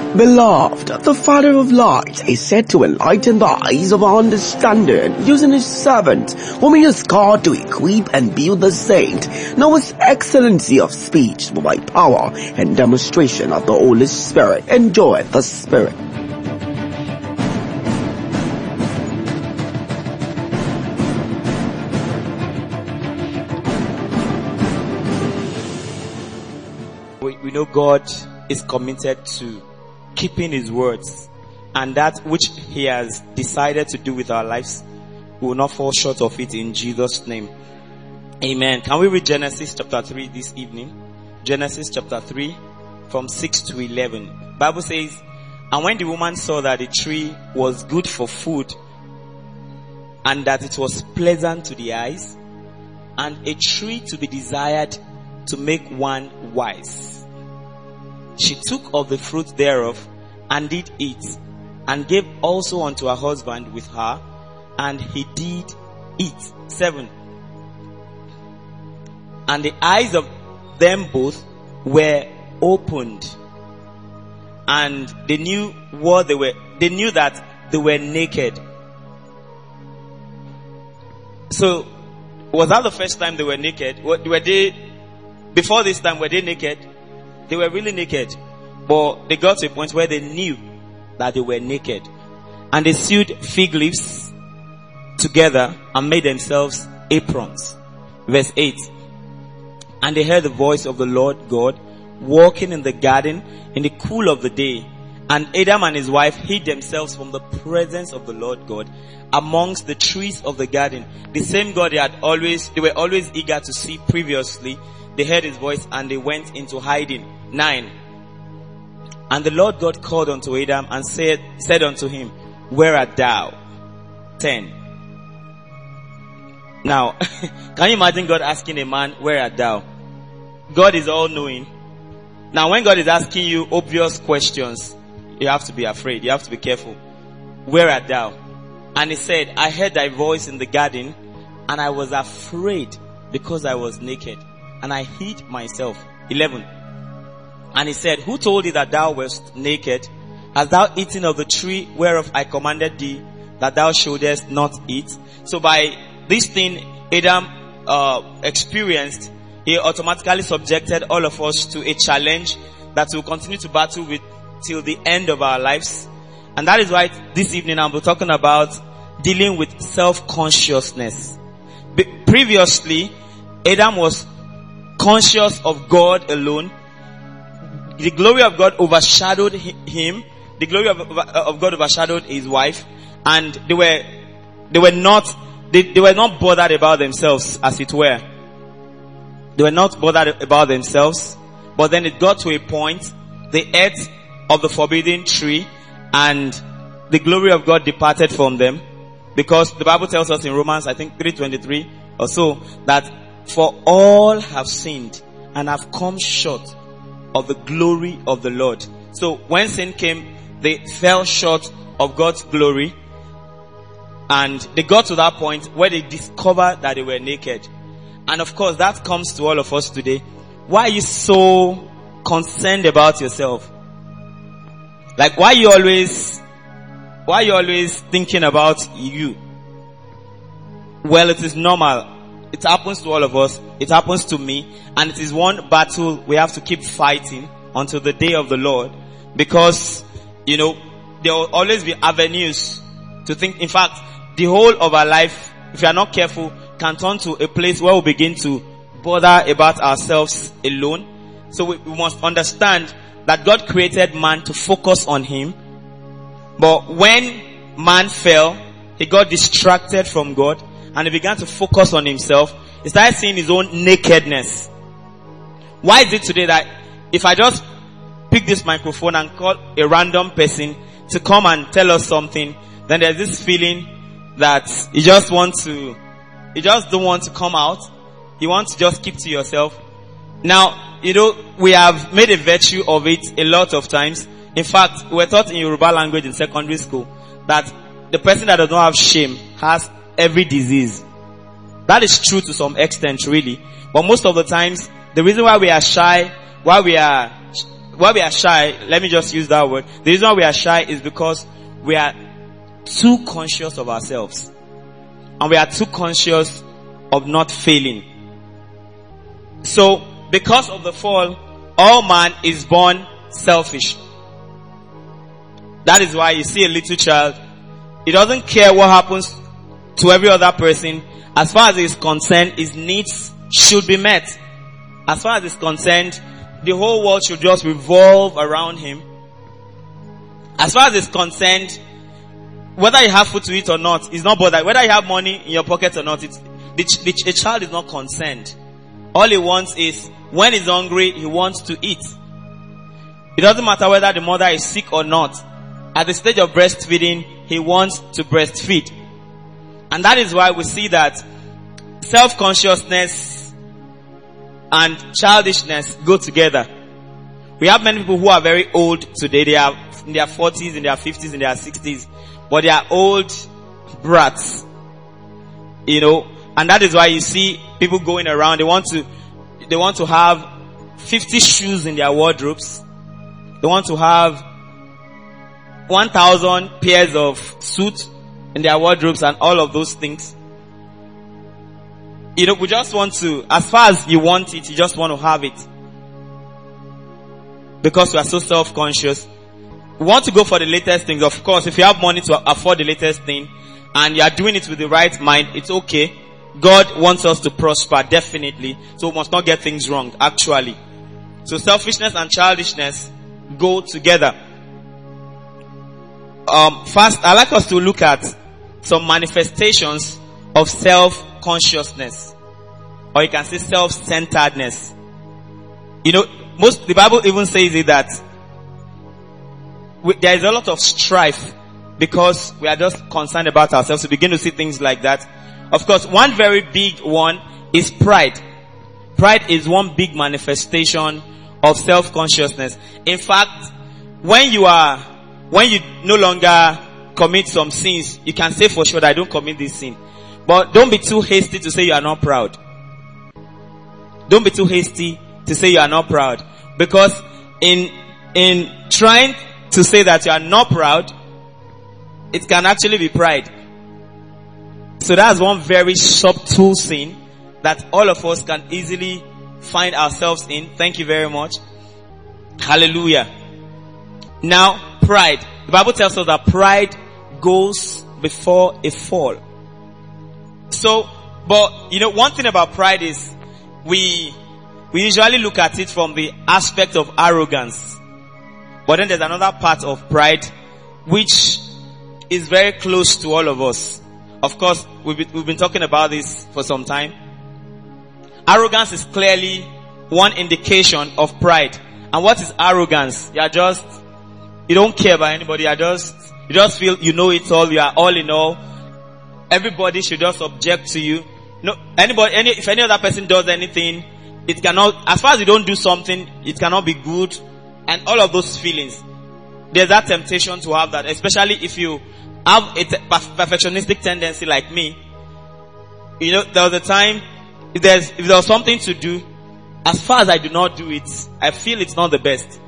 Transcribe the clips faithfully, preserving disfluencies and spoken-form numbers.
Beloved, the Father of lights is said to enlighten the eyes of our understanding, using his servant, whom he has called to equip and build the saint. Now his excellency of speech, by power and demonstration of the Holy Spirit, enjoy the Spirit. We, we know God is committed to keeping his words, and that which he has decided to do with our lives, we will not fall short of it in Jesus' name. Amen. Can we read Genesis chapter three this evening? Genesis chapter three from six to eleven. Bible says, and when the woman saw that the tree was good for food, and that it was pleasant to the eyes, and a tree to be desired to make one wise, she took of the fruit thereof, and did eat, and gave also unto her husband with her, and he did eat. Seven. And the eyes of them both were opened, and they knew what they were, they knew that they were naked. So, was that the first time they were naked? What, were they, before this time, were they naked? They were really naked. But they got to a point where they knew that they were naked. And they sewed fig leaves together and made themselves aprons. Verse eight. And they heard the voice of the Lord God walking in the garden in the cool of the day. And Adam and his wife hid themselves from the presence of the Lord God amongst the trees of the garden. The same God they had always, they were always eager to see previously. They heard his voice and they went into hiding. Nine. And the Lord God called unto Adam and said, said unto him, where art thou? Ten. Now, can you imagine God asking a man, where art thou? God is all knowing. Now when God is asking you obvious questions, you have to be afraid. You have to be careful. Where art thou? And he said, I heard thy voice in the garden, and I was afraid because I was naked, and I hid myself. Eleven. And he said, who told thee that thou wast naked? Hast thou eaten of the tree whereof I commanded thee that thou shouldest not eat? So by this thing Adam uh, experienced, he automatically subjected all of us to a challenge that we'll continue to battle with till the end of our lives. And that is why this evening I'll be talking about dealing with self-consciousness. Be- previously, Adam was conscious of God alone. The glory of God overshadowed him. The glory of, of God overshadowed his wife, and they were, they were not, they, they were not bothered about themselves, as it were. They were not bothered about themselves. But then it got to a point, they ate of the forbidden tree, and the glory of God departed from them, because the Bible tells us in Romans, I think three twenty-three or so, that for all have sinned and have come short of the glory of the Lord. So when sin came, they fell short of God's glory, and they got to that point where they discovered that they were naked. And of course that comes to all of us today. Why are you so concerned about yourself? Like why are you always, why are you always thinking about you? Well, it is normal. It happens to all of us. It happens to me. And it is one battle we have to keep fighting until the day of the Lord. Because, you know, there will always be avenues to think. In fact, the whole of our life, if we are not careful, can turn to a place where we begin to bother about ourselves alone. So we, we must understand that God created man to focus on him. But when man fell, he got distracted from God, and he began to focus on himself. He started seeing his own nakedness. Why is it today that if I just pick this microphone and call a random person to come and tell us something, then there's this feeling that you just want to, you just don't want to come out. You want to just keep to yourself. Now, you know, we have made a virtue of it a lot of times. In fact, we were taught in Yoruba language in secondary school that the person that does not have shame has every disease. That is true to some extent, really. But most of the times, the reason why we are shy, why we are, why we are shy, let me just use that word. The reason why we are shy is because we are too conscious of ourselves. And we are too conscious of not failing. So, because of the fall, all man is born selfish. That is why you see a little child, he doesn't care what happens to every other person. As far as he is concerned, his needs should be met. As far as he is concerned, the whole world should just revolve around him. As far as he is concerned, whether you have food to eat or not, he's not bothered. Whether you have money in your pocket or not, it's, the, the, the child is not concerned. All he wants is, when he's hungry, he wants to eat. It doesn't matter whether the mother is sick or not. At the stage of breastfeeding, he wants to breastfeed. And that is why we see that self-consciousness and childishness go together. We have many people who are very old today. They are in their forties, in their fifties, in their sixties. But they are old brats. You know, and that is why you see people going around. They want to, they want to have fifty shoes in their wardrobes. They want to have one thousand pairs of suits in their wardrobes and all of those things. You know, we just want to, as far as you want it, you just want to have it. Because we are so self-conscious. We want to go for the latest things. Of course, if you have money to afford the latest thing and you are doing it with the right mind, it's okay. God wants us to prosper, definitely. So we must not get things wrong, actually. So selfishness and childishness go together. Um, first, I'd like us to look at some manifestations of self-consciousness. Or you can say self-centeredness. You know, most, the Bible even says it that we, there is a lot of strife because we are just concerned about ourselves. We begin to see things like that. Of course, one very big one is pride. Pride is one big manifestation of self-consciousness. In fact, when you are, when you no longer commit some sins, you can say for sure that I don't commit this sin. But don't be too hasty to say you are not proud. Don't be too hasty to say you are not proud. Because in, in trying to say that you are not proud, it can actually be pride. So that's one very subtle sin that all of us can easily find ourselves in. Thank you very much. Hallelujah. Now, pride. The Bible tells us that pride goes before a fall. So, but, you know, one thing about pride is we, we usually look at it from the aspect of arrogance. But then there's another part of pride which is very close to all of us. Of course, we've been, we've been talking about this for some time. Arrogance is clearly one indication of pride. And what is arrogance? You are just, you don't care about anybody. You are just, you just feel you know it all. You are all in all. Everybody should just object to you. No, anybody, any, if any other person does anything, it cannot, as far as you don't do something, it cannot be good. And all of those feelings. There's that temptation to have that, especially if you have a perfectionistic tendency like me. You know, there was a time, if there's, if there was something to do, as far as I do not do it, I feel it's not the best.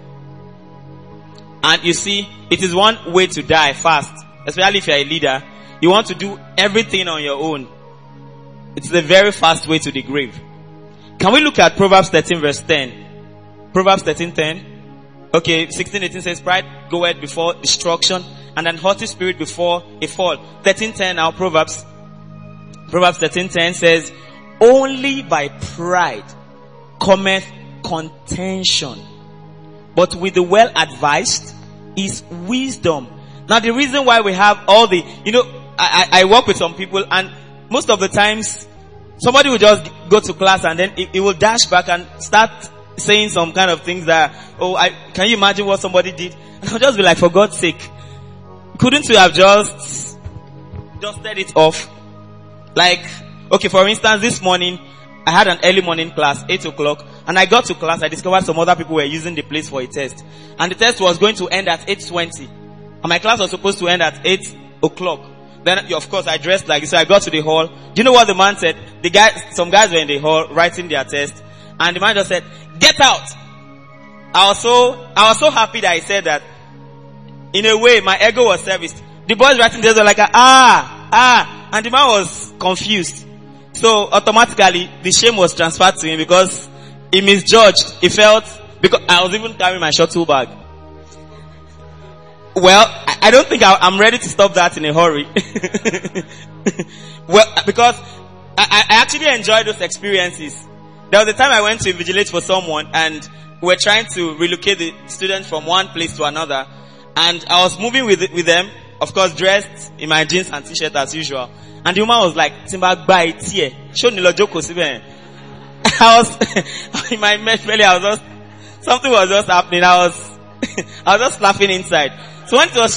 And you see, it is one way to die fast, especially if you're a leader. You want to do everything on your own. It's the very fast way to the grave. Can we look at Proverbs thirteen verse ten? Proverbs thirteen ten. Okay, sixteen eighteen says, pride goeth before destruction, and an haughty spirit before a fall. thirteen ten now, Proverbs. Proverbs thirteen ten says, only by pride cometh contention, but with the well advised is wisdom. Now the reason why we have all the, you know, I, I, I work with some people, and most of the times somebody will just go to class and then it, it will dash back and start saying some kind of things that, oh, I, can you imagine what somebody did? And I'll just be like, for God's sake, couldn't you have just dusted it off? Like, okay, for instance, this morning, I had an early morning class, eight o'clock, and I got to class, I discovered some other people were using the place for a test. And the test was going to end at eight twenty. And my class was supposed to end at eight o'clock. Then, of course, I dressed like this, so I got to the hall. Do you know what the man said? The guy, some guys were in the hall writing their test, and the man just said, get out! I was so, I was so happy that I said that. In a way, my ego was serviced. The boys writing this were like, ah, ah, and the man was confused. So automatically, the shame was transferred to him because he misjudged. He felt, because I was even carrying my shuttle bag. Well, I, I don't think I, I'm ready to stop that in a hurry. Well, because I, I actually enjoyed those experiences. There was a time I went to invigilate for someone and we were trying to relocate the students from one place to another. And I was moving with with them, of course dressed in my jeans and t-shirt as usual. And the woman was like, Timba, buy it here. Show Nilo Joko Siben. I was, in my belly, I was just, something was just happening. I was, I was just laughing inside. So when it was,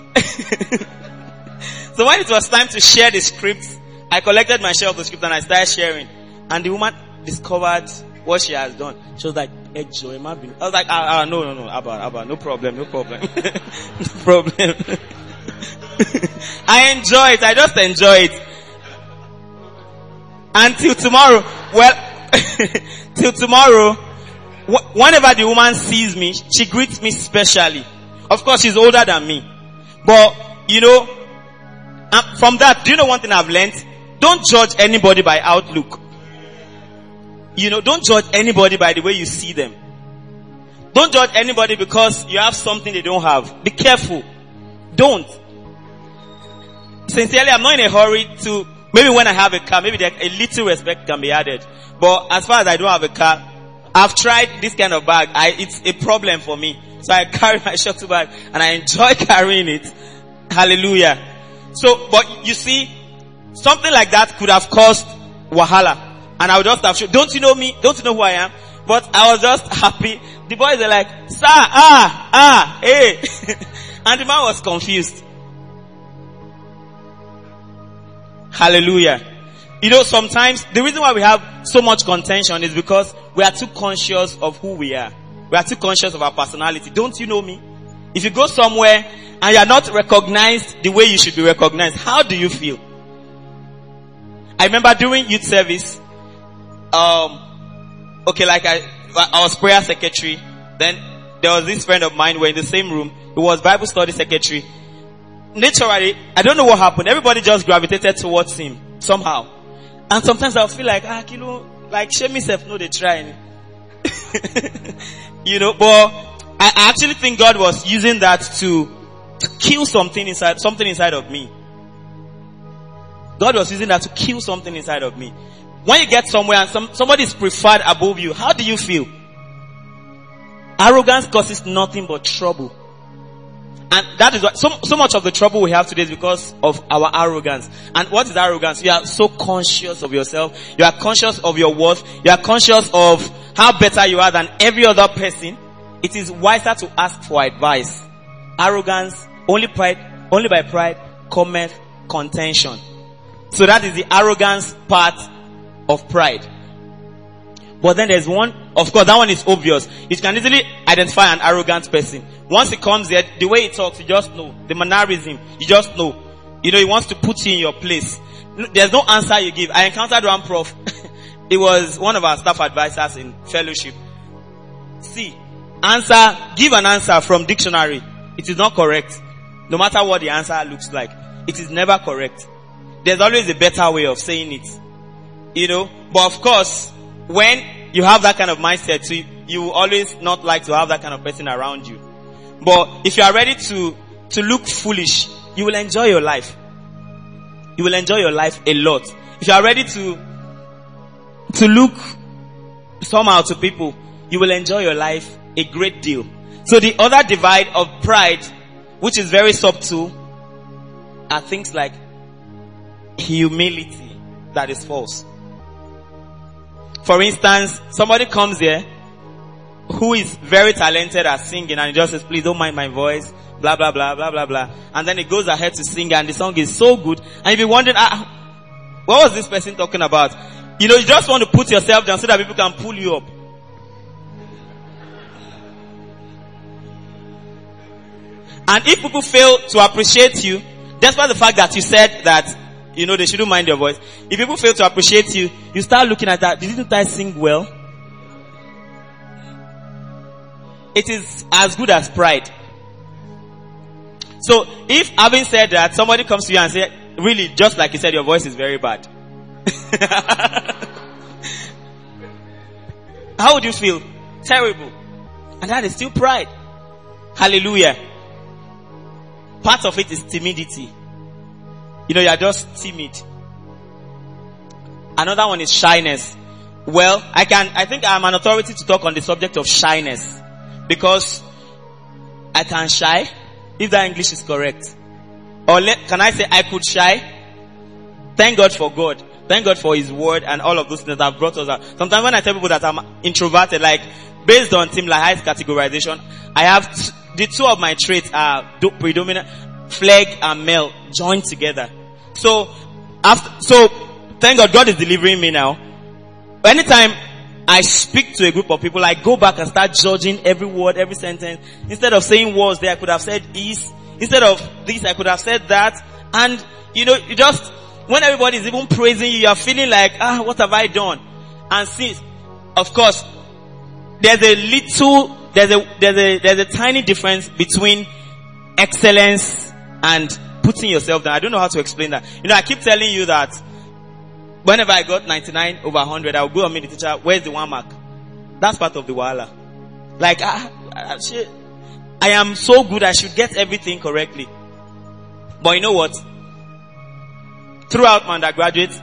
so when it was time to share the script, I collected my share of the script and I started sharing. And the woman discovered what she has done. She was like, I was like, ah, ah, no, no, no, Abba, Abba, no problem, no problem. No problem. I enjoy it. I just enjoy it. Until tomorrow. Well, till tomorrow, wh- whenever the woman sees me, she greets me specially. Of course, she's older than me. But, you know, uh, from that, do you know one thing I've learned? Don't judge anybody by outlook. You know, don't judge anybody by the way you see them. Don't judge anybody because you have something they don't have. Be careful. Don't. Sincerely, I'm not in a hurry to, maybe when I have a car, maybe there, a little respect can be added. But as far as I don't have a car, I've tried this kind of bag. I, it's a problem for me. So I carry my shuttle bag and I enjoy carrying it. Hallelujah. So, but you see, something like that could have caused wahala. And I would just have shown, don't you know me? Don't you know who I am? But I was just happy. The boys are like, sir, ah, ah, hey. And the man was confused. Hallelujah. You know, sometimes the reason why we have so much contention is because we are too conscious of who we are. We are too conscious of our personality. Don't you know me? If you go somewhere and you are not recognized the way you should be recognized, how do you feel? I remember during youth service, um, okay, like I, I was prayer secretary. Then there was this friend of mine, we were in the same room. He was Bible study secretary. Naturally, I don't know what happened. Everybody just gravitated towards him somehow. And sometimes I'll feel like, ah, kilo, like, shame myself, no, they try. You know, but I actually think God was using that to, to kill something inside, something inside of me. God was using that to kill something inside of me. When you get somewhere and some, somebody is preferred above you, how do you feel? Arrogance causes nothing but trouble. And that is what, so, so much of the trouble we have today is because of our arrogance. And what is arrogance? You are so conscious of yourself. You are conscious of your worth. You are conscious of how better you are than every other person. It is wiser to ask for advice. Arrogance, only pride, only by pride cometh contention. So that is the arrogance part of pride. But then there's one, of course that one is obvious. You can easily identify an arrogant person. Once he comes here, the way he talks, you just know. The mannerism, you just know. You know, he wants to put you in your place. There's no answer you give. I encountered one prof. He was one of our staff advisors in fellowship. See, answer, give an answer from dictionary. It is not correct. No matter what the answer looks like. It is never correct. There's always a better way of saying it. You know, but of course, when you have that kind of mindset, you, you will always not like to have that kind of person around you. But if you are ready to, to look foolish, you will enjoy your life. You will enjoy your life a lot. If you are ready to, to look somehow to people, you will enjoy your life a great deal. So the other divide of pride, which is very subtle, are things like humility that is false. For instance, somebody comes here who is very talented at singing and he just says, please don't mind my voice, blah, blah, blah, blah, blah, blah. And then he goes ahead to sing and the song is so good. And you'll be wondering, ah, what was this person talking about? You know, you just want to put yourself down so that people can pull you up. And if people fail to appreciate you, despite the fact that you said that, you know, they shouldn't mind your voice. If people fail to appreciate you, you start looking at that. Didn't I sing well? it is as good as pride. So if, having said that, somebody comes to you and say, really, just like you said, your voice is very bad. How would you feel? Terrible. And that is still pride. Hallelujah. Part of it is timidity. You know, you are just timid. Another one is shyness. Well, I can, I think I'm an authority to talk on the subject of shyness. Because I can shy, if that English is correct. Or let, can I say I could shy? Thank God for God. Thank God for His word and all of those things that have brought us out. Sometimes when I tell people that I'm introverted, like, based on Tim Lahai's categorization, I have, t- the two of my traits are do- predominant, Fleg and Mel, joined together. So, after, so, thank God, God is delivering me now. Anytime I speak to a group of people, I go back and start judging every word, every sentence. Instead of saying words there, I could have said is. Instead of this, I could have said that. And, you know, you just, when everybody is even praising you, you are feeling like, ah, what have I done? And since, of course, there's a little, there's a, there's a, there's a tiny difference between excellence and putting yourself down. I don't know how to explain that. You know, I keep telling you that whenever I got ninety-nine over one hundred, I would go and meet the teacher, where's the one mark? That's part of the wahala. Like, ah, ah, shit. I am so good, I should get everything correctly. But you know what? Throughout my undergraduate,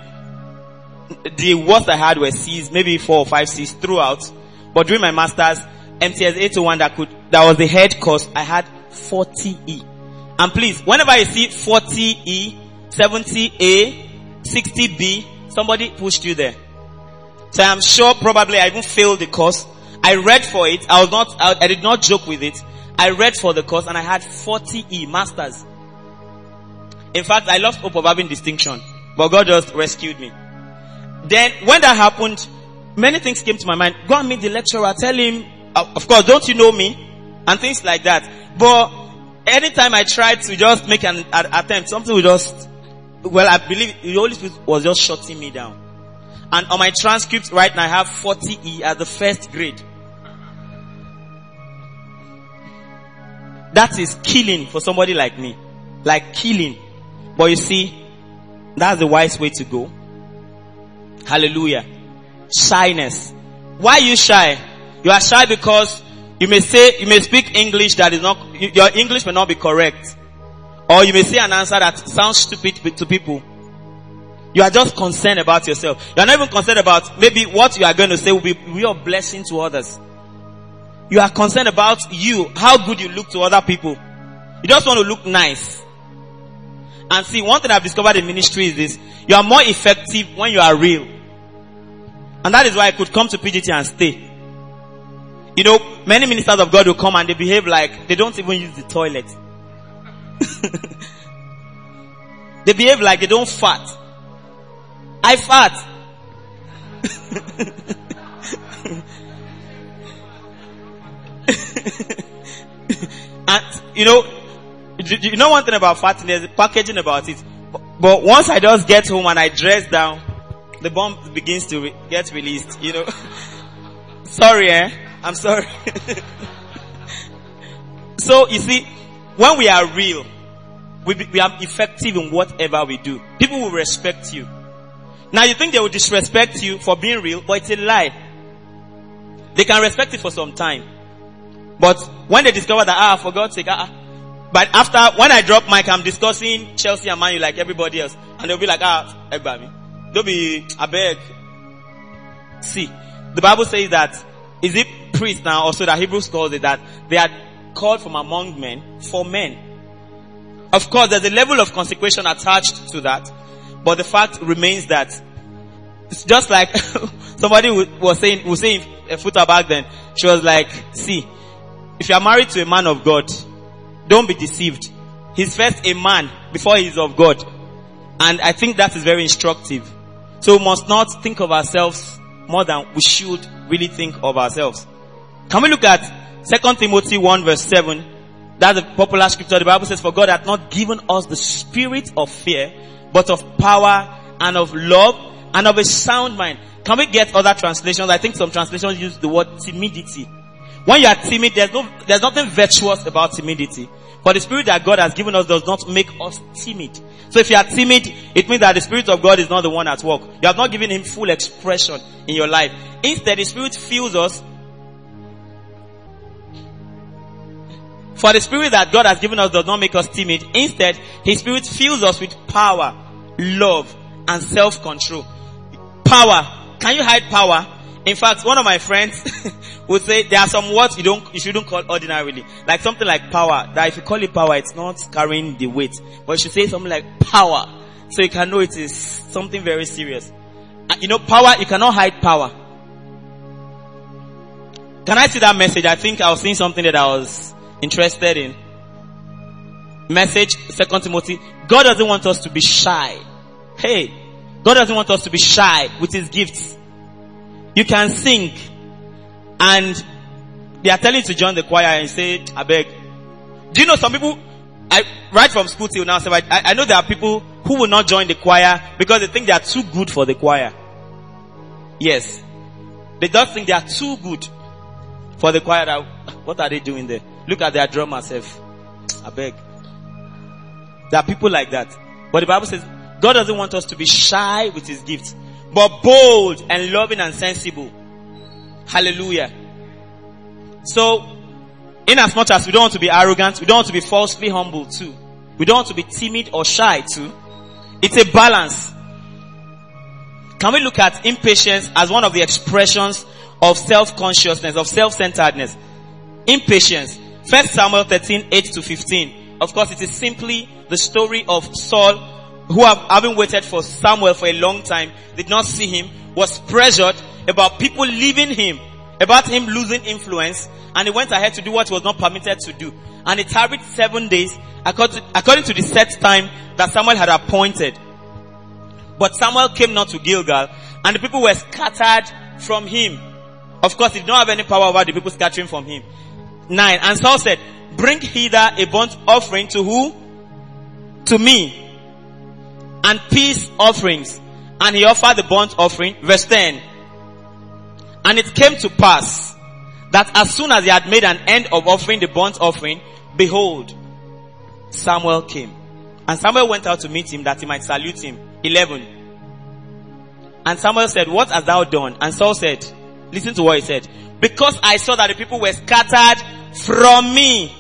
the worst I had were C's, maybe four or five C's throughout. But during my master's, M T S eight oh one that could, that was the head course, I had forty E. And please, whenever you see forty E, seventy A, sixty B, somebody pushed you there. So I'm sure probably I even failed the course. I read for it. I was not, I, I did not joke with it. I read for the course and I had forty E, masters. In fact, I lost hope of having distinction, but God just rescued me. Then when that happened, many things came to my mind. Go and meet the lecturer, tell him, of course, don't you know me? And things like that. But anytime I tried to just make an, an attempt, something would just, well, I believe the Holy Spirit was just shutting me down. And on my transcript right now, I have forty E as the first grade. That is killing for somebody like me. Like killing. But you see, that's the wise way to go. Hallelujah. Shyness. Why are you shy? You are shy because you may say, you may speak English that is not, your English may not be correct. Or you may say an answer that sounds stupid to people. You are just concerned about yourself. You are not even concerned about maybe what you are going to say will be real blessing to others. You are concerned about you, how good you look to other people. You just want to look nice. And see, one thing I've discovered in ministry is this. You are more effective when you are real. And that is why I could come to P G T and stay. You know, many ministers of God will come and they behave like they don't even use the toilet. They behave like they don't fart. I fart. And, you know, you know one thing about farting, there's packaging about it. But once I just get home and I dress down, the bomb begins to re- get released, you know. Sorry, eh? I'm sorry. So, you see, when we are real, we, be, we are effective in whatever we do. People will respect you. Now you think they will disrespect you for being real, but it's a lie. They can respect it for some time. But when they discover that, ah, for God's sake, ah, but after, when I drop mic, I'm discussing Chelsea and Man U like everybody else. And they'll be like, ah, Egbami. They'll be, I beg. See, the Bible says that, is it priests now also that Hebrews calls it that they are called from among men for men. Of course, there's a level of consecration attached to that. But the fact remains that it's just like somebody was saying, was saying a footer back then. She was like, see, if you are married to a man of God, don't be deceived. He's first a man before he is of God. And I think that is very instructive. So we must not think of ourselves more than we should really think of ourselves. Can we look at Second Timothy one verse seven? That's a popular scripture. The Bible says, for God hath not given us the spirit of fear, but of power and of love and of a sound mind. Can we get other translations? I think some translations use the word timidity. When you are timid, there's no, there's nothing virtuous about timidity. For the spirit that God has given us does not make us timid. So if you are timid, it means that the Spirit of God is not the one at work. You have not given Him full expression in your life. Instead, the Spirit fills us. For the Spirit that God has given us does not make us timid. Instead, His Spirit fills us with power, love, and self-control. Power. Can you hide power? In fact, one of my friends would say there are some words you don't, you shouldn't call ordinarily. Like something like power. That if you call it power, it's not carrying the weight. But you should say something like power. So you can know it is something very serious. You know, power, you cannot hide power. Can I see that message? I think I was seeing something that I was interested in. Message, Second Timothy. God doesn't want us to be shy. Hey, God doesn't want us to be shy with His gifts. You can sing, and they are telling you to join the choir and say, I beg. Do you know some people, I, right from school till now, so I, I know there are people who will not join the choir because they think they are too good for the choir. Yes. They just think they are too good for the choir. That, what are they doing there? Look at their drummer self. I beg. There are people like that. But the Bible says, God doesn't want us to be shy with His gifts, but bold and loving and sensible. Hallelujah. So, in as much as we don't want to be arrogant, we don't want to be falsely humble too. We don't want to be timid or shy too. It's a balance. Can we look at impatience as one of the expressions of self-consciousness, of self-centeredness? Impatience. First Samuel thirteen, eight to fifteen. Of course, it is simply the story of Saul, who have, having waited for Samuel for a long time, did not see him, was pressured about people leaving him, about him losing influence, and he went ahead to do what he was not permitted to do. And he tarried seven days according to, according to the set time that Samuel had appointed. But Samuel came not to Gilgal, and the people were scattered from him. Of course, he did not have any power over the people scattering from him. Nine. And Saul said, bring hither a burnt offering to who? To me. And peace offerings. And he offered the burnt offering. Verse ten. And it came to pass that as soon as he had made an end of offering the burnt offering, behold, Samuel came. And Samuel went out to meet him that he might salute him. Eleven. And Samuel said, what hast thou done? And Saul said, listen to what he said. Because I saw that the people were scattered from me,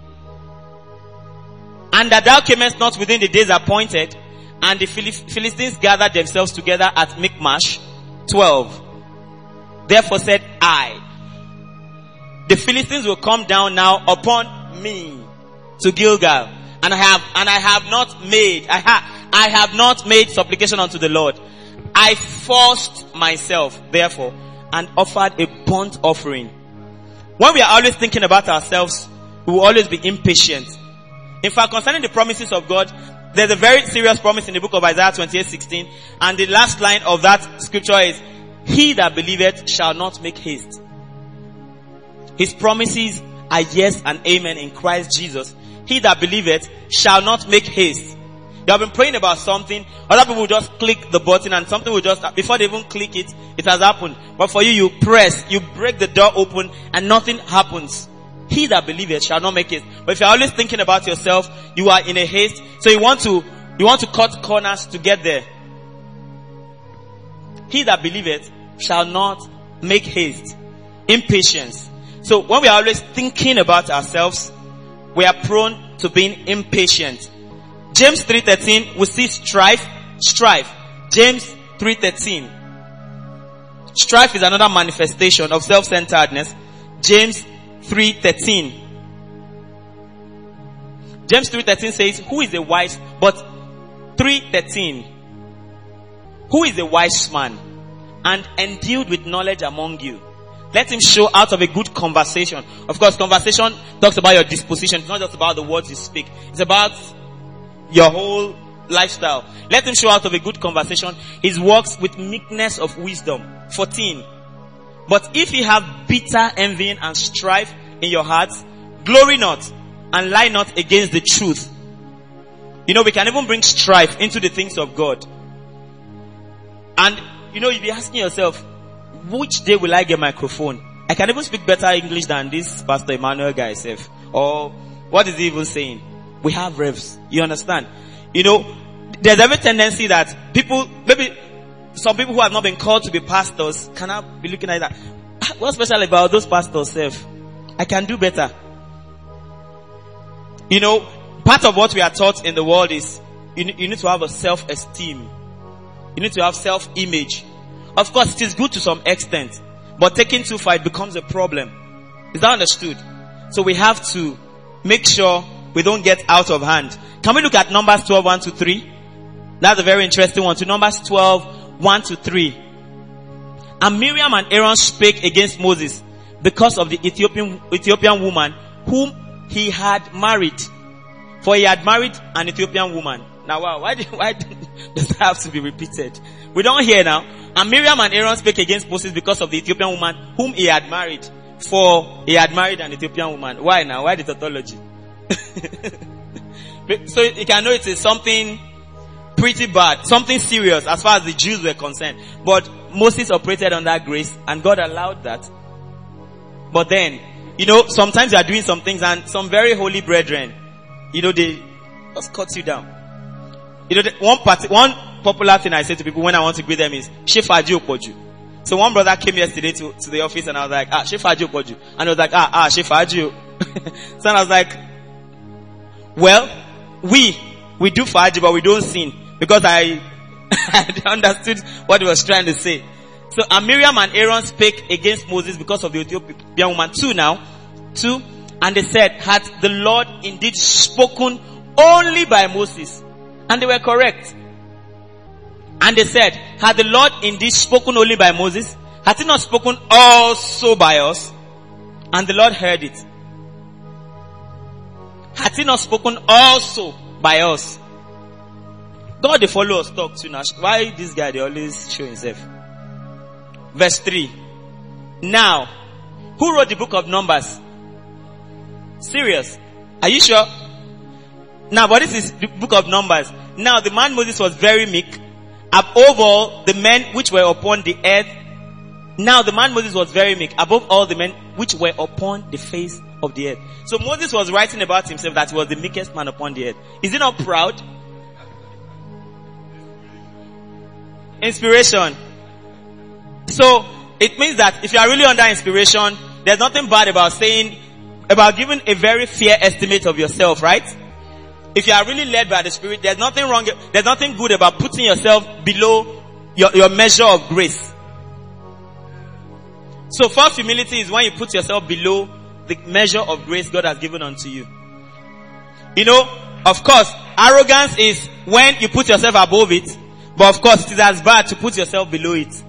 and that thou camest not within the days appointed, and the Philistines gathered themselves together at Michmash. Twelve. Therefore said I, the Philistines will come down now upon me to Gilgal, and I have and I have not made I have I have not made supplication unto the Lord. I forced myself, therefore, and offered a burnt offering. When we are always thinking about ourselves, we will always be impatient. In fact, concerning the promises of God, there's a very serious promise in the book of Isaiah twenty-eight sixteen, and the last line of that scripture is, he that believeth shall not make haste. His promises are yes and amen in Christ Jesus. He that believeth shall not make haste. You have been praying about something, other people will just click the button and something will just, before they even click it, it has happened. But for you, you press, you break the door open and nothing happens. He that believeth shall not make haste. But if you're always thinking about yourself, you are in a haste, so you want to, you want to cut corners to get there. He that believeth shall not make haste. Impatience. So when we are always thinking about ourselves, we are prone to being impatient. James three thirteen, we see strife, strife. James three thirteen. Strife is another manifestation of self-centeredness. James three thirteen. James three thirteen says, who is a wise, but three thirteen. Who is a wise man and endued with knowledge among you? Let him show out of a good conversation. Of course, conversation talks about your disposition. It's not just about the words you speak. It's about your whole lifestyle. Let him show out of a good conversation his works with meekness of wisdom. fourteen. But if you have bitter envying and strife in your hearts, glory not and lie not against the truth. You know, we can even bring strife into the things of God. And, you know, you'll be asking yourself, which day will I get a microphone? I can even speak better English than this Pastor Emmanuel guy himself. Or what is he even saying? We have revs. You understand? You know, there's every tendency that people, maybe some people who have not been called to be pastors, cannot be looking at that. What's special about those pastors, self? I can do better. You know, part of what we are taught in the world is you, you need to have a self-esteem. You need to have self-image. Of course, it is good to some extent, but taking too far, it becomes a problem. Is that understood? So we have to make sure we don't get out of hand. Can we look at Numbers twelve, one to three? That's a very interesting one. To Numbers twelve, one to three. And Miriam and Aaron spake against Moses because of the Ethiopian, Ethiopian woman whom he had married. For he had married an Ethiopian woman. Now wow, why, do, why does that have to be repeated? We don't hear now. And Miriam and Aaron spake against Moses because of the Ethiopian woman whom he had married. For he had married an Ethiopian woman. Why now? Why the tautology? So you can know it is something pretty bad, something serious as far as the Jews were concerned. But Moses operated under grace and God allowed that. But then, you know, sometimes you are doing some things and some very holy brethren, you know, they just cut you down. You know, the, one part, one popular thing I say to people when I want to greet them is, Shefaji Opoju. So one brother came yesterday to, to the office and I was like, ah, Shefaji Opoju. And I was like, ah, ah, Shefaji. So I was like, well, we, we do Faji, but we don't sin. Because I, I understood what he was trying to say. So, and Miriam and Aaron spake against Moses because of the Ethiopian woman. Two now. Two. And they said, had the Lord indeed spoken only by Moses? And they were correct. And they said, had the Lord indeed spoken only by Moses? Had he not spoken also by us? And the Lord heard it. Had he not spoken also by us? God, they follow us talk to now. Why this guy, they always show himself? Verse three. Now, who wrote the book of Numbers? Serious? Are you sure? Now, but this is the book of Numbers. Now, the man Moses was very meek. Above all the men which were upon the earth. Now, the man Moses was very meek. Above all the men which were upon the face of the earth. So Moses was writing about himself that he was the meekest man upon the earth. Is he not proud? Inspiration. So, it means that if you are really under inspiration, there's nothing bad about saying, about giving a very fair estimate of yourself, right? If you are really led by the Spirit, there's nothing wrong, there's nothing good about putting yourself below your, your measure of grace. So false humility is when you put yourself below the measure of grace God has given unto you. You know, of course, arrogance is when you put yourself above it. But of course, it is as bad to put yourself below it.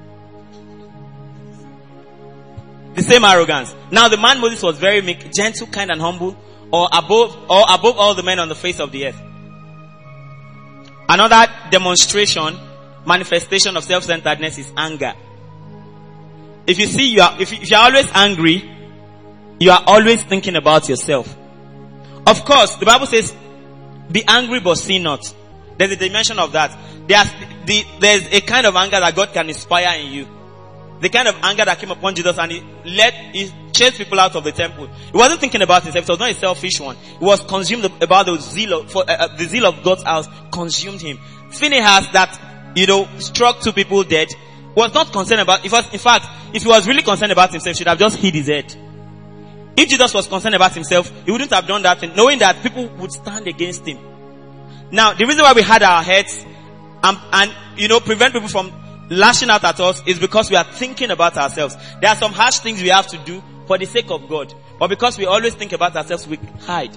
The same arrogance. Now the man Moses was very meek, gentle, kind and humble, or above, or above all the men on the face of the earth. Another demonstration, manifestation of self-centeredness is anger. If you see, you are, if, you, if you are always angry, you are always thinking about yourself. Of course, the Bible says, be angry but sin not. There's a dimension of that. There's, the, there's a kind of anger that God can inspire in you. The kind of anger that came upon Jesus and he let, he chased people out of the temple. He wasn't thinking about himself. It was not a selfish one. He was consumed about the zeal of, for, uh, the zeal of God's house consumed him. Phinehas that, you know, struck two people dead was not concerned about, if was, in fact, if he was really concerned about himself, he should have just hid his head. If Jesus was concerned about himself, he wouldn't have done that thing, knowing that people would stand against him. Now, the reason why we hide our heads and, and, you know, prevent people from lashing out at us is because we are thinking about ourselves. There are some harsh things we have to do for the sake of God. But because we always think about ourselves, we hide.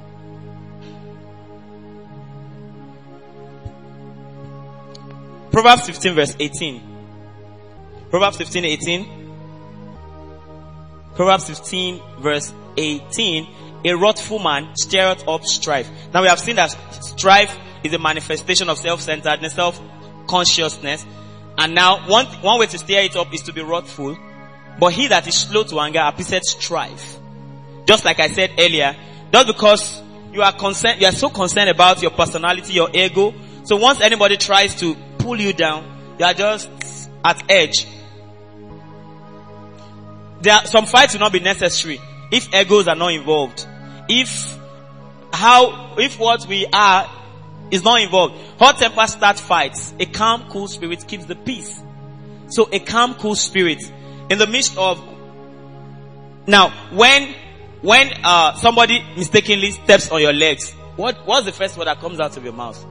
Proverbs fifteen verse eighteen. Proverbs fifteen eighteen. Proverbs fifteen verse eighteen. A wrathful man stirreth up strife. Now we have seen that strife is a manifestation of self-centeredness, self-consciousness. And now one, one way to stir it up is to be wrathful. But he that is slow to anger appeaseth strife. Just like I said earlier, just because you are concerned, you are so concerned about your personality, your ego. So once anybody tries to pull you down, you are just at edge. there are, some fights will not be necessary if egos are not involved. If how, if what we are is not involved. Hot temper start fights. A calm, cool spirit keeps the peace. So a calm, cool spirit in the midst of, now when, when, uh, somebody mistakenly steps on your legs, what, what's the first word that comes out of your mouth?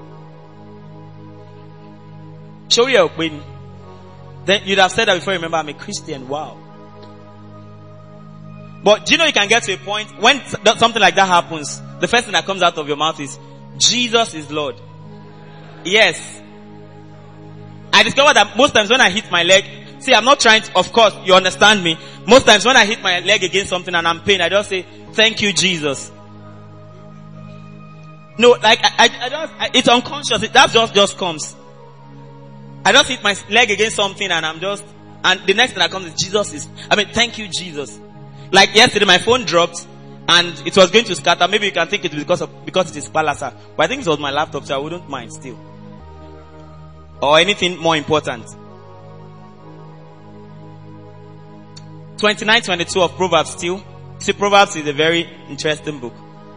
Show your opinion. Then you'd have said that before you remember, I'm a Christian. Wow. But do you know you can get to a point when something like that happens, the first thing that comes out of your mouth is, Jesus is Lord. Yes. I discovered that most times when I hit my leg, see, I'm not trying to, of course, you understand me. Most times when I hit my leg against something and I'm in pain, I just say, thank you, Jesus. No, like, I, I, I don't, I, it's unconscious. It, that just, just comes. I just hit my leg against something and I'm just, and the next thing that comes is Jesus is, I mean, thank you, Jesus. Like yesterday, my phone dropped and it was going to scatter. Maybe you can think it's because of, because it is Palasa. But I think it was my laptop, so I wouldn't mind still. Or anything more important. twenty-nine twenty-two of Proverbs still. See, Proverbs is a very interesting book.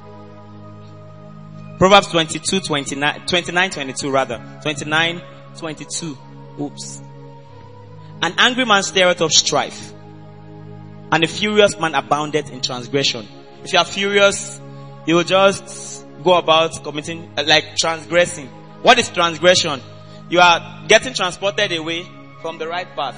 Proverbs twenty-two twenty-nine, twenty-nine twenty-two rather. twenty-nine twenty-two. Oops. An angry man stirreth up strife, and a furious man aboundeth in transgression. If you are furious, you will just go about committing, uh, like transgressing. What is transgression? You are getting transported away from the right path.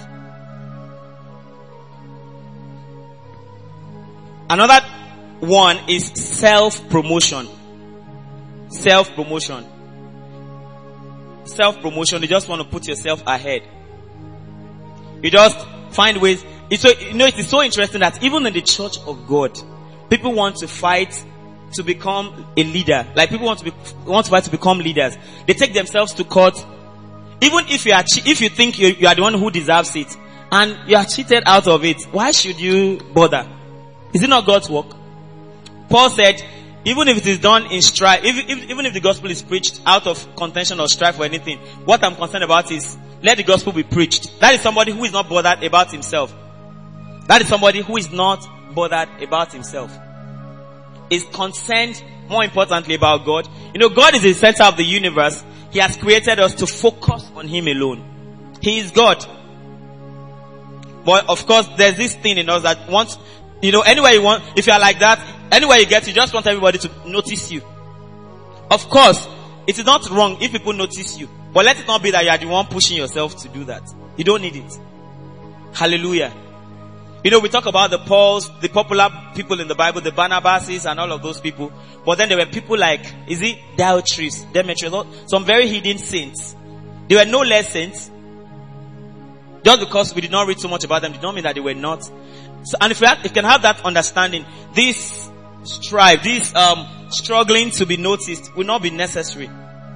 Another one is self-promotion. Self-promotion. Self-promotion. You just want to put yourself ahead. You just find ways. It's so, you know, it is so interesting that even in the church of God, people want to fight to become a leader. Like people want to be, want to fight to become leaders. They take themselves to court. Even if you are, if you think you, you are the one who deserves it, and you are cheated out of it, why should you bother? Is it not God's work? Paul said, even if it is done in strife, if, if, even if the gospel is preached out of contention or strife or anything, what I'm concerned about is, let the gospel be preached. That is somebody who is not bothered about himself. That is somebody who is not bothered about himself. Is concerned, more importantly, about God. You know, God is the center of the universe. He has created us to focus on Him alone. He is God. But of course, there's this thing in us that wants, you know, anywhere you want, if you are like that, anywhere you get, you just want everybody to notice you. Of course, it is not wrong if people notice you. But let it not be that you are the one pushing yourself to do that. You don't need it. Hallelujah. You know, we talk about the Pauls, the popular people in the Bible, the Barnabases and all of those people. But then there were people like, is it Diotrephes, Demetrius, some very hidden saints. They were no less saints. Just because we did not read so much about them did not mean that they were not. So, and if we, have, if we can have that understanding, this strive, this um, struggling to be noticed will not be necessary.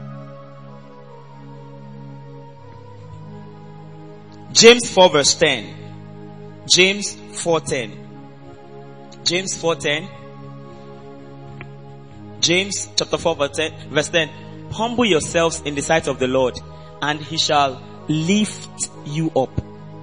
James four verse ten. James four ten. James four ten. James chapter four verse ten, verse ten. Humble yourselves in the sight of the Lord, and He shall lift you up.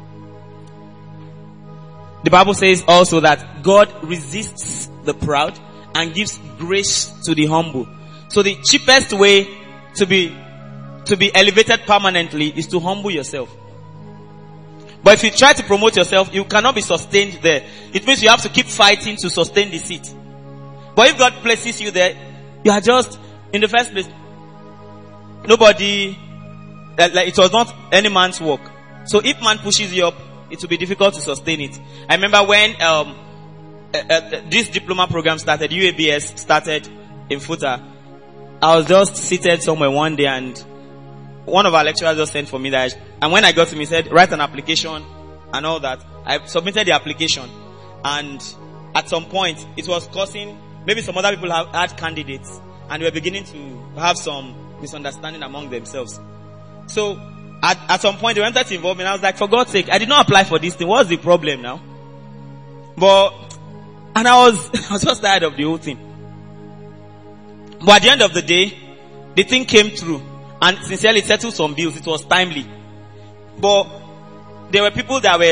The Bible says also that God resists the proud and gives grace to the humble. So the cheapest way to be to be elevated permanently is to humble yourself. But if you try to promote yourself, you cannot be sustained there. It means you have to keep fighting to sustain the seat. But if God places you there, you are just, in the first place, nobody, like it was not any man's work. So if man pushes you up, it will be difficult to sustain it. I remember when um, uh, uh, this diploma program started, U A B S started in Futa. I was just seated somewhere one day and one of our lecturers just sent for me that, and when I got to him, he said, write an application and all that. I submitted the application, and at some point, it was causing, maybe some other people have had candidates, and we were beginning to have some misunderstanding among themselves. So, at, at some point, they wanted to involve me, and I was like, for God's sake, I did not apply for this thing. What's the problem now? But, and I was, I was just tired of the whole thing. But at the end of the day, the thing came through. And sincerely, it settled some bills. It was timely. But there were people that were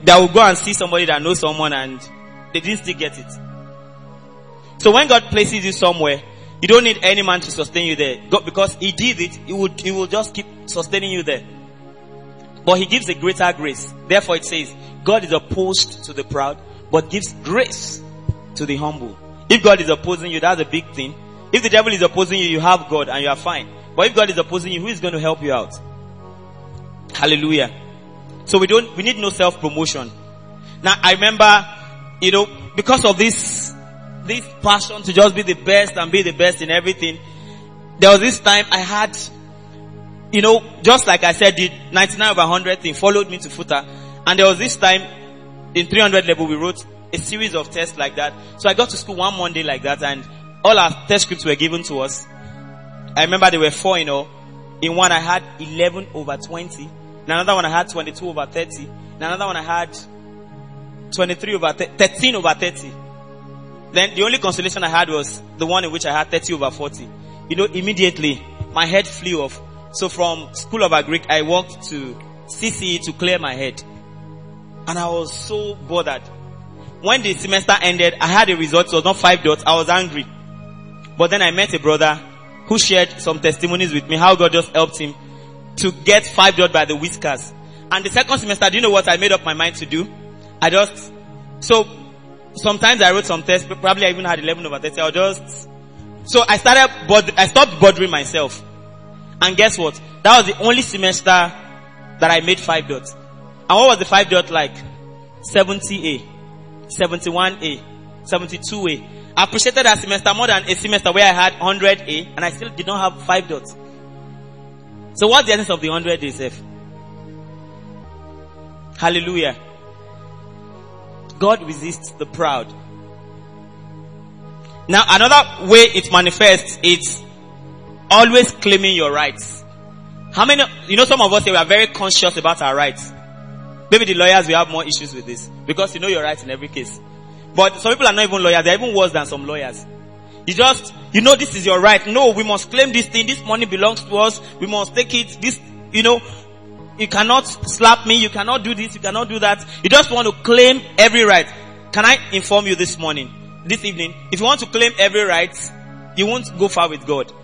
that will go and see somebody that knows someone and they didn't still get it. So when God places you somewhere, you don't need any man to sustain you there. God, because He did it, He would, He will just keep sustaining you there. But He gives a greater grace. Therefore it says, God is opposed to the proud, but gives grace to the humble. If God is opposing you, that's a big thing. If the devil is opposing you, you have God and you are fine. But if God is opposing you, who is going to help you out? Hallelujah. So we don't, we need no self-promotion. Now I remember, you know, because of this, this passion to just be the best and be the best in everything, there was this time I had, you know, just like I said, the ninety-nine over one hundred thing followed me to Futa. And there was this time in three hundred level we wrote a series of tests like that. So I got to school one Monday like that and all our test scripts were given to us. I remember there were four, you know. In one I had eleven over twenty. In another one I had twenty-two over thirty. In another one I had twenty-three over thirteen over thirty. Then the only consolation I had was the one in which I had thirty over forty. You know, immediately my head flew off. So from School of Agric, I walked to C C E to clear my head. And I was so bothered. When the semester ended, I had a result. It was not five dots. I was angry. But then I met a brother who shared some testimonies with me, how God just helped him to get five dots by the whiskers. And the second semester, do you know what I made up my mind to do? I just, so, sometimes I wrote some tests, but probably I even had eleven over thirty. I just, so I started, bod- I stopped bothering myself. And guess what? That was the only semester that I made five dots. And what was the five dot like? seventy A, seventy-one A, seventy-two A. I appreciated that semester more than a semester where I had one hundred A and I still did not have five dots. So what's the essence of the one hundred A's? F? Hallelujah. God resists the proud. Now another way it manifests, it's always claiming your rights. How many, you know, some of us here, we are very conscious about our rights. Maybe the lawyers will have more issues with this because you know your rights in every case. But some people are not even lawyers. They're even worse than some lawyers. You just, you know, this is your right. No, we must claim this thing. This money belongs to us. We must take it. This, you know, you cannot slap me. You cannot do this. You cannot do that. You just want to claim every right. Can I inform you this morning, this evening? If you want to claim every right, you won't go far with God.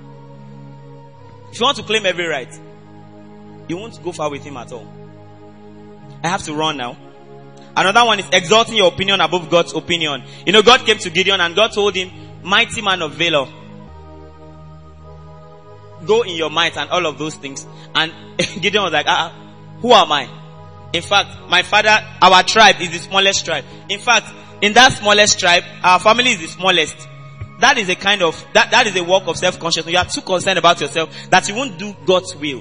If you want to claim every right, you won't go far with Him at all. I have to run now. Another one is exalting your opinion above God's opinion. You know, God came to Gideon and God told him, mighty man of valor, go in your might and all of those things. And Gideon was like, ah, who am I? In fact, my father, our tribe is the smallest tribe. In fact, in that smallest tribe, our family is the smallest. That is a kind of, that, that is a work of self-consciousness. You are too concerned about yourself that you won't do God's will.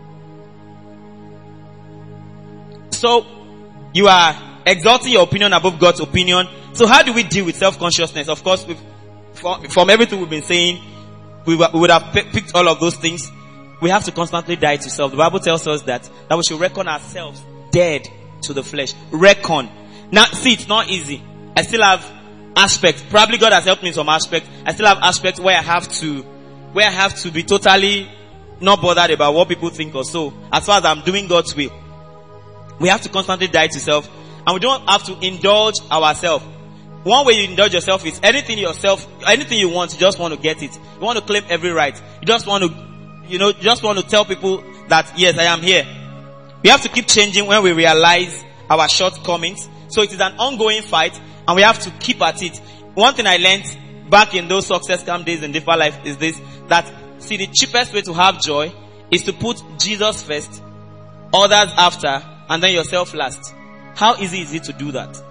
So, you are exalting your opinion above God's opinion. So how do we deal with self-consciousness? Of course, we've, from, from everything we've been saying, we, we would have p- picked all of those things. We have to constantly die to self. The Bible tells us that, that we should reckon ourselves dead to the flesh. Reckon. Now, see, it's not easy. I still have aspects. Probably God has helped me in some aspects. I still have aspects where I have to, where I have to be totally not bothered about what people think or so. As far as I'm doing God's will. We have to constantly die to self. And we don't have to indulge ourselves. One way you indulge yourself is anything yourself, anything you want, you just want to get it. You want to claim every right. You just want to, you know, you just want to tell people that, yes, I am here. We have to keep changing when we realize our shortcomings. So it is an ongoing fight and we have to keep at it. One thing I learned back in those success camp days in Deeper Life is this, that see, the cheapest way to have joy is to put Jesus first, others after, and then yourself last. How easy is it to do that?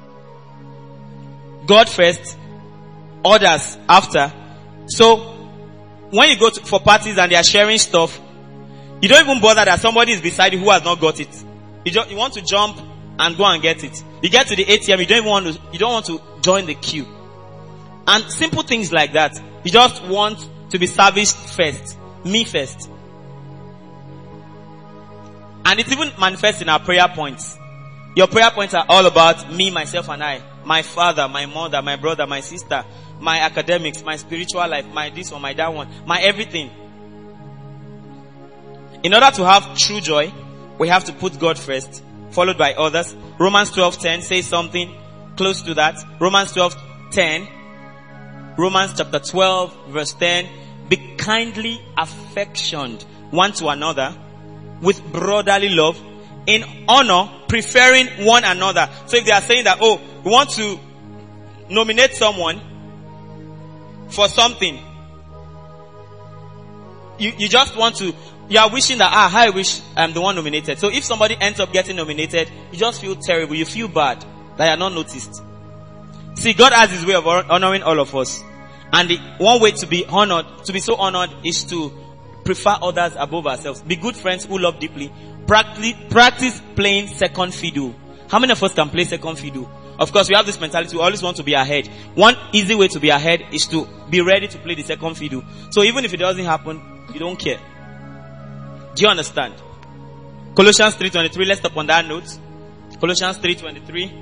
God first, others after. So, when you go to, for parties and they are sharing stuff, you don't even bother that somebody is beside you who has not got it. You just, you want to jump and go and get it. You get to the A T M, you don't even want to, you don't want to join the queue. And simple things like that. You just want to be serviced first. Me first. And it even manifests in our prayer points. Your prayer points are all about me, myself, and I. My father, my mother, my brother, my sister, my academics, my spiritual life, my this one, my that one, my everything. In order to have true joy, we have to put God first, followed by others, Romans twelve ten says something close to that. Romans twelve ten. Romans chapter twelve verse ten. Be kindly affectioned one to another with brotherly love, in honor, preferring one another. So if they are saying that, oh, we want to nominate someone for something, you, you just want to, you are wishing that, ah, I wish I'm the one nominated. So if somebody ends up getting nominated, you just feel terrible. You feel bad that you are not noticed. See, God has His way of honoring all of us. And the one way to be honored, to be so honored, is to prefer others above ourselves. Be good friends who love deeply. Practice, practice playing second fiddle. How many of us can play second fiddle? Of course, we have this mentality. We always want to be ahead. One easy way to be ahead is to be ready to play the second fiddle. So even if it doesn't happen, you don't care. Do you understand? Colossians three twenty-three. Let's stop on that note. Colossians three twenty-three.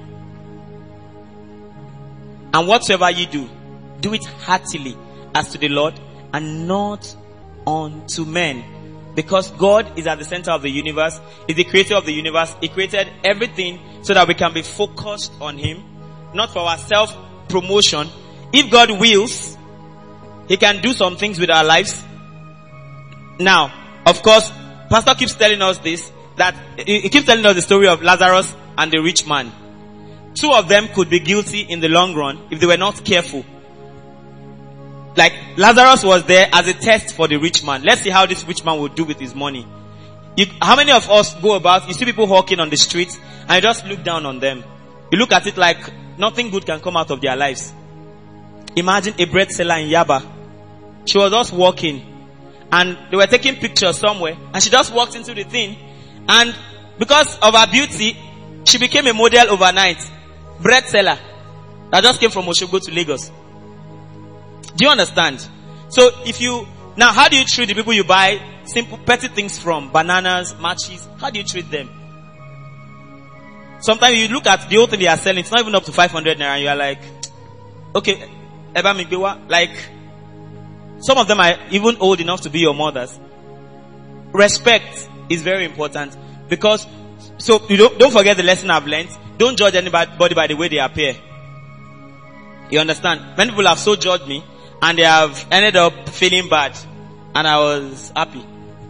And whatsoever you do, do it heartily as to the Lord and not unto men. Because God is at the center of the universe. He's the creator of the universe. He created everything so that we can be focused on Him. Not for our self-promotion. If God wills, He can do some things with our lives. Now, of course, Pastor keeps telling us this, that he keeps telling us the story of Lazarus and the rich man. Two of them could be guilty in the long run if they were not careful. Like, Lazarus was there as a test for the rich man. Let's see how this rich man will do with his money. You, how many of us go about, you see people hawking on the streets, and you just look down on them. You look at it like nothing good can come out of their lives. Imagine a bread seller in Yaba. She was just walking, and they were taking pictures somewhere, and she just walked into the thing, and because of her beauty, she became a model overnight. Bread seller that just came from Osogbo to Lagos. Do you understand? So if you, now how do you treat the people you buy simple petty things from? Bananas, matches. How do you treat them? Sometimes you look at the whole thing they are selling, it's not even up to five hundred naira, and you are like, okay, Eba Migbewa. Like, some of them are even old enough to be your mothers. Respect is very important, because, so you don't, don't forget the lesson I've learned. Don't judge anybody by the way they appear. You understand? Many people have so judged me, and they have ended up feeling bad, and I was happy.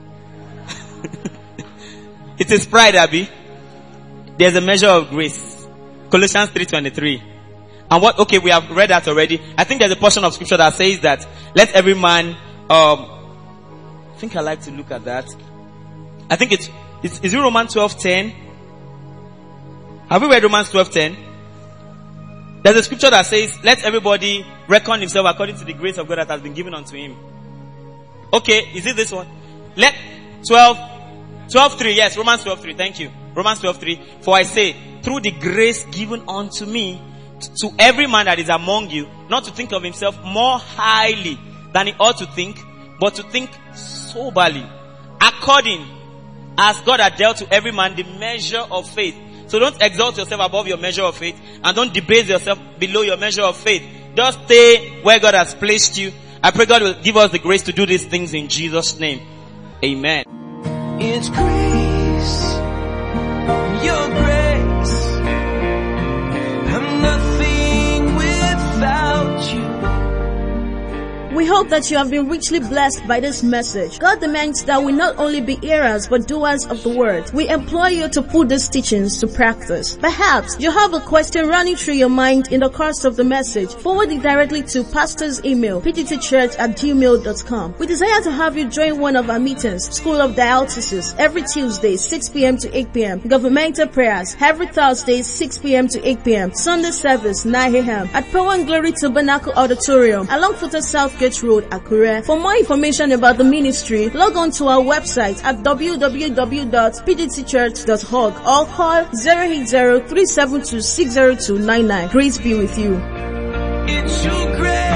It is pride, Abby. There's a measure of grace. Colossians three twenty-three. And what, okay, we have read that already. I think there's a portion of scripture that says that, let every man, um, I think I like to look at that. I think it's, it's is it Romans twelve ten? Have we read Romans twelve ten? There's a scripture that says, let everybody reckon himself according to the grace of God that has been given unto him. Okay, is it this one? Let twelve, twelve three, yes, Romans twelve three, thank you. Romans twelve three. For I say, through the grace given unto me, to every man that is among you, not to think of himself more highly than he ought to think, but to think soberly, according as God had dealt to every man the measure of faith. So don't exalt yourself above your measure of faith, and don't debase yourself below your measure of faith. Just stay where God has placed you. I pray God will give us the grace to do these things in Jesus' name. Amen. It's grace, your grace. I'm nothing without you. We hope that you have been richly blessed by this message. God demands that we not only be hearers but doers of the word. We implore you to put these teachings to practice. Perhaps you have a question running through your mind in the course of the message. Forward it directly to pastor's email, p d t church at gmail dot com. We desire to have you join one of our meetings, School of Dialysis, every Tuesday, six p.m. to eight p.m. Governmental prayers, every Thursday, six p.m. to eight p.m. Sunday service, nine a.m. at Power and Glory Tabernacle Auditorium, along Futa Southgate Road, Akure. For more information about the ministry, log on to our website at w w w dot p d t church dot org or call zero eight zero, three seven two, six zero two nine nine. Grace be with you. It's your grace.